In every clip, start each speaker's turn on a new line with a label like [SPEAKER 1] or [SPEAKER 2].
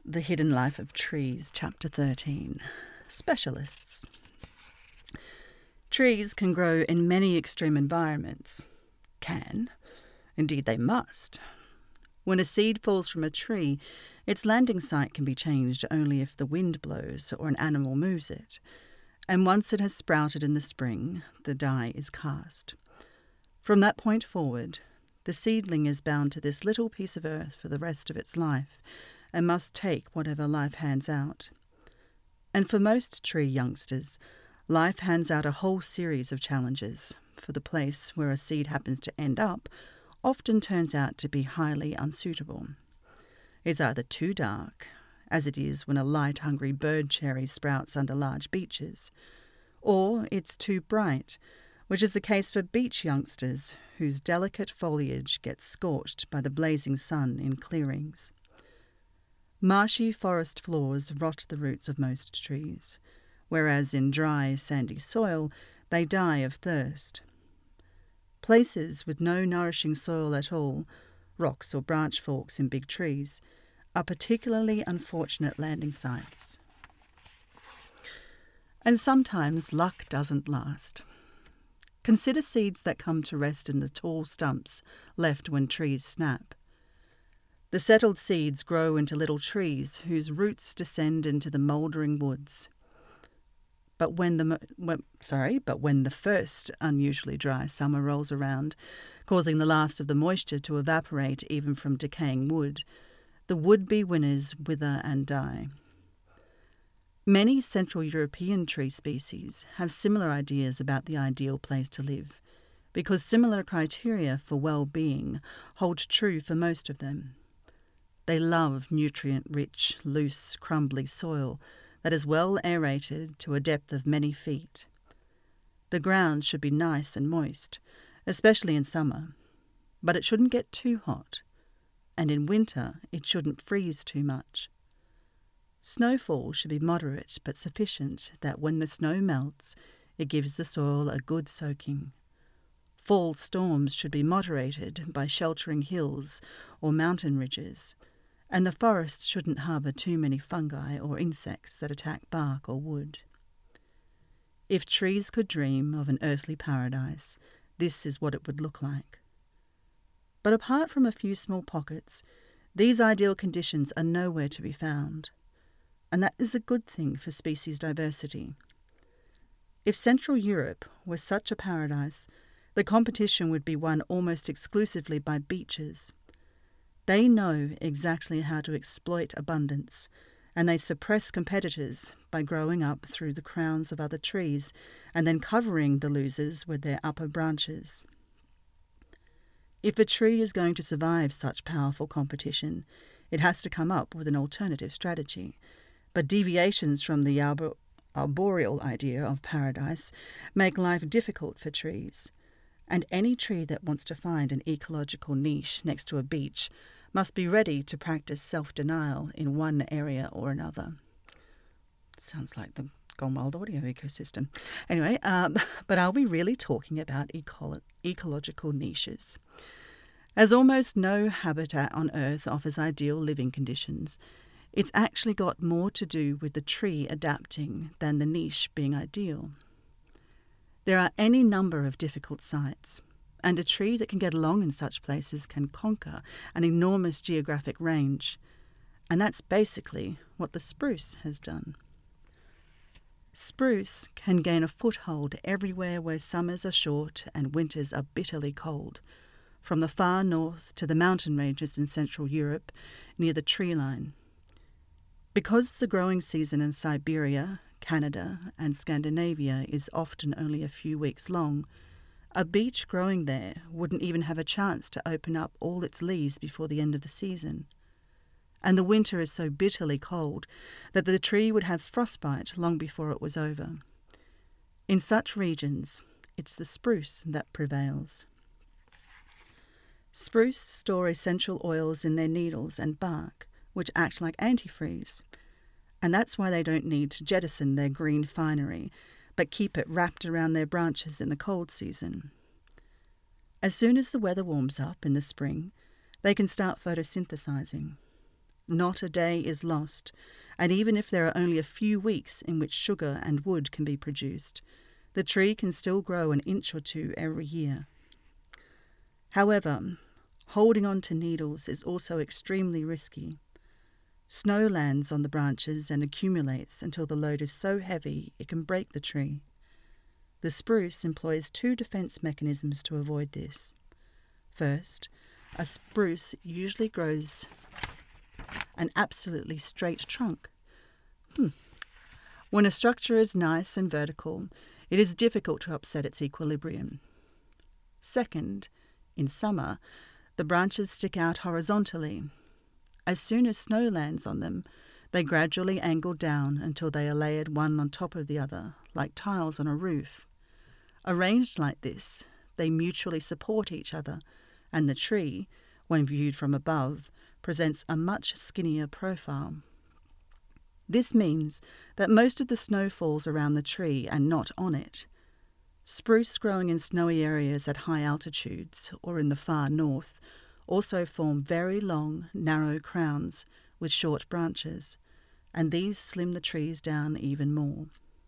[SPEAKER 1] The Hidden Life of Trees, Chapter 13. Specialists. Trees can grow in many extreme environments. Can. Indeed, they must. When a seed falls from a tree, its landing site can be changed only if the wind blows or an animal moves it. And once it has sprouted in the spring, the die is cast. From that point forward, the seedling is bound to this little piece of earth for the rest of its life, and must take whatever life hands out. And for most tree youngsters, life hands out a whole series of challenges, for the place where a seed happens to end up often turns out to be highly unsuitable. It's either too dark, as it is when a light-hungry bird cherry sprouts under large beeches, or it's too bright, which is the case for beech youngsters whose delicate foliage gets scorched by the blazing sun in clearings. Marshy forest floors rot the roots of most trees, whereas in dry, sandy soil they die of thirst. Places with no nourishing soil at all, rocks or branch forks in big trees, are particularly unfortunate landing sites. And sometimes luck doesn't last. Consider seeds that come to rest in the tall stumps left when trees snap. The settled seeds grow into little trees whose roots descend into the mouldering woods. But when the first unusually dry summer rolls around, causing the last of the moisture to evaporate even from decaying wood, the would-be winners wither and die. Many Central European tree species have similar ideas about the ideal place to live, because similar criteria for well-being hold true for most of them. They love nutrient-rich, loose, crumbly soil that is well aerated to a depth of many feet. The ground should be nice and moist, especially in summer, but it shouldn't get too hot, and in winter it shouldn't freeze too much. Snowfall should be moderate but sufficient that when the snow melts, it gives the soil a good soaking. Fall storms should be moderated by sheltering hills or mountain ridges, and the forest shouldn't harbour too many fungi or insects that attack bark or wood. If trees could dream of an earthly paradise, this is what it would look like. But apart from a few small pockets, these ideal conditions are nowhere to be found, and that is a good thing for species diversity. If Central Europe were such a paradise, the competition would be won almost exclusively by beeches. They know exactly how to exploit abundance, and they suppress competitors by growing up through the crowns of other trees and then covering the losers with their upper branches. If a tree is going to survive such powerful competition, it has to come up with an alternative strategy. But deviations from the arboreal idea of paradise make life difficult for trees, and any tree that wants to find an ecological niche next to a beech must be ready to practice self-denial in one area or another. Sounds like the Gone Wild audio ecosystem. Anyway, but are we really talking about ecological niches? As almost no habitat on Earth offers ideal living conditions, it's actually got more to do with the tree adapting than the niche being ideal. There are any number of difficult sites, and a tree that can get along in such places can conquer an enormous geographic range, and that's basically what the spruce has done. Spruce can gain a foothold everywhere where summers are short and winters are bitterly cold, from the far north to the mountain ranges in Central Europe near the tree line. Because the growing season in Siberia, Canada, and Scandinavia is often only a few weeks long, a beech growing there wouldn't even have a chance to open up all its leaves before the end of the season. And the winter is so bitterly cold that the tree would have frostbite long before it was over. In such regions, it's the spruce that prevails. Spruce store essential oils in their needles and bark, which act like antifreeze, and that's why they don't need to jettison their green finery, but keep it wrapped around their branches in the cold season. As soon as the weather warms up in the spring, they can start photosynthesizing. Not a day is lost, and even if there are only a few weeks in which sugar and wood can be produced, the tree can still grow an inch or two every year. However, holding on to needles is also extremely risky. Snow lands on the branches and accumulates until the load is so heavy it can break the tree. The spruce employs 2 defense mechanisms to avoid this. First, a spruce usually grows an absolutely straight trunk. When a structure is nice and vertical, it is difficult to upset its equilibrium. Second, in summer, the branches stick out horizontally. As soon as snow lands on them, they gradually angle down until they are layered one on top of the other, like tiles on a roof. Arranged like this, they mutually support each other, and the tree, when viewed from above, presents a much skinnier profile. This means that most of the snow falls around the tree and not on it. Spruce growing in snowy areas at high altitudes or in the far north also form very long, narrow crowns with short branches, and these slim the trees down even more.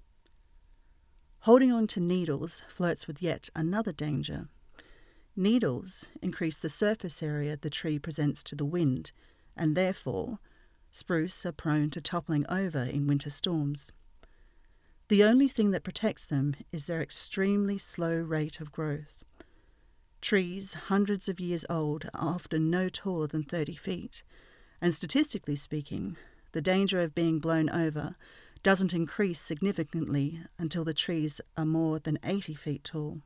[SPEAKER 1] Holding on to needles flirts with yet another danger. Needles increase the surface area the tree presents to the wind, and therefore spruce are prone to toppling over in winter storms. The only thing that protects them is their extremely slow rate of growth. Trees hundreds of years old are often no taller than 30 feet, and statistically speaking, the danger of being blown over doesn't increase significantly until the trees are more than 80 feet tall.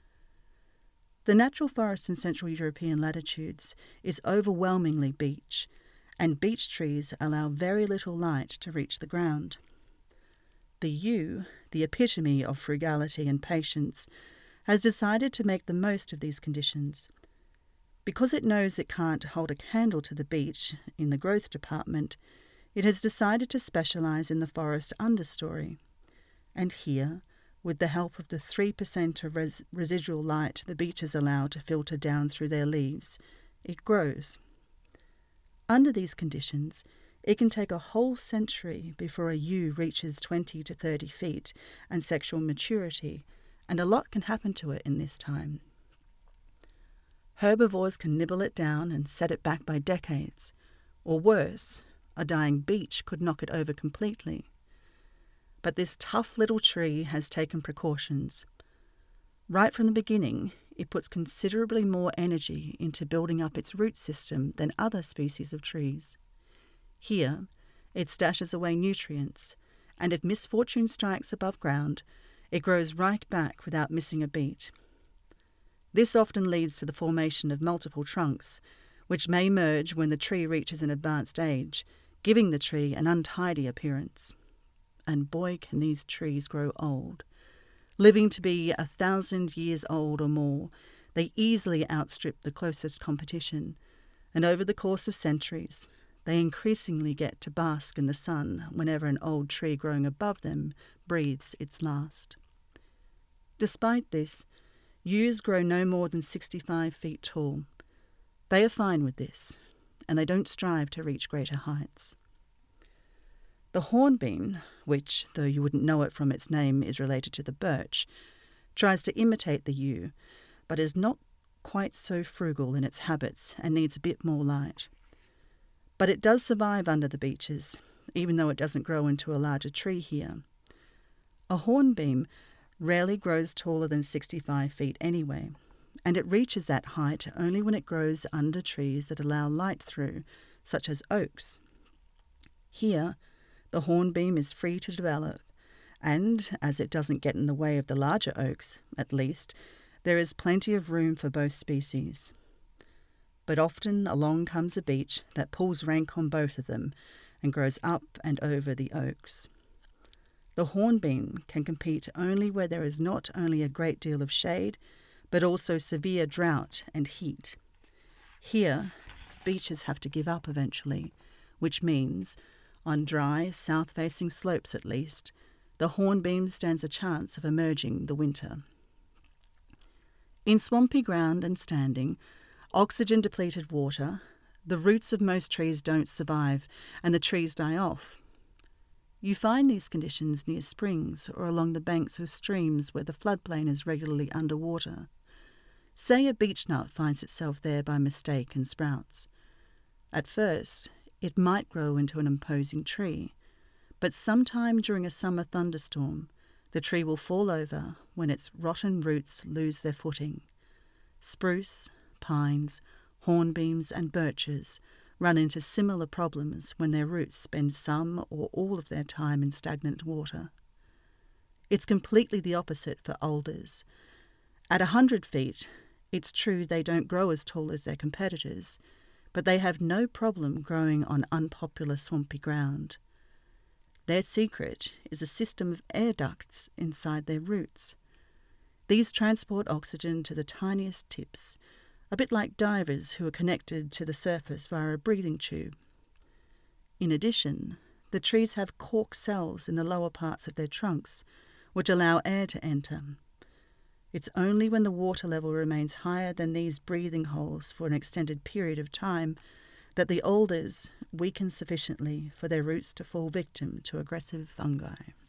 [SPEAKER 1] The natural forest in Central European latitudes is overwhelmingly beech, and beech trees allow very little light to reach the ground. The yew, the epitome of frugality and patience, has decided to make the most of these conditions. Because it knows it can't hold a candle to the beech in the growth department, it has decided to specialise in the forest understory. And here, with the help of the 3% of residual light the beeches allow to filter down through their leaves, it grows. Under these conditions, it can take a whole century before a yew reaches 20 to 30 feet and sexual maturity, and a lot can happen to it in this time. Herbivores can nibble it down and set it back by decades, or worse, a dying beech could knock it over completely. But this tough little tree has taken precautions. Right from the beginning, it puts considerably more energy into building up its root system than other species of trees. Here, it stashes away nutrients, and if misfortune strikes above ground, it grows right back without missing a beat. This often leads to the formation of multiple trunks, which may merge when the tree reaches an advanced age, giving the tree an untidy appearance. And boy, can these trees grow old. Living to be 1,000 years old or more, they easily outstrip the closest competition, and over the course of centuries, they increasingly get to bask in the sun whenever an old tree growing above them breathes its last. Despite this, yews grow no more than 65 feet tall. They are fine with this, and they don't strive to reach greater heights. The hornbeam, which, though you wouldn't know it from its name, is related to the birch, tries to imitate the yew, but is not quite so frugal in its habits and needs a bit more light. But it does survive under the beeches, even though it doesn't grow into a larger tree here. A hornbeam rarely grows taller than 65 feet anyway, and it reaches that height only when it grows under trees that allow light through, such as oaks. Here, the hornbeam is free to develop, and, as it doesn't get in the way of the larger oaks, at least, there is plenty of room for both species. But often along comes a beech that pulls rank on both of them and grows up and over the oaks. The hornbeam can compete only where there is not only a great deal of shade, but also severe drought and heat. Here, beeches have to give up eventually, which means, on dry, south-facing slopes at least, the hornbeam stands a chance of emerging the winter. In swampy ground and standing, oxygen-depleted water, the roots of most trees don't survive and the trees die off. You find these conditions near springs or along the banks of streams where the floodplain is regularly underwater. Say a beechnut finds itself there by mistake and sprouts. At first, it might grow into an imposing tree, but sometime during a summer thunderstorm, the tree will fall over when its rotten roots lose their footing. Spruce, pines, hornbeams and birches run into similar problems when their roots spend some or all of their time in stagnant water. It's completely the opposite for alders. At 100 feet, it's true they don't grow as tall as their competitors, but they have no problem growing on unpopular swampy ground. Their secret is a system of air ducts inside their roots. These transport oxygen to the tiniest tips, a bit like divers who are connected to the surface via a breathing tube. In addition, the trees have cork cells in the lower parts of their trunks, which allow air to enter. It's only when the water level remains higher than these breathing holes for an extended period of time that the alders weaken sufficiently for their roots to fall victim to aggressive fungi.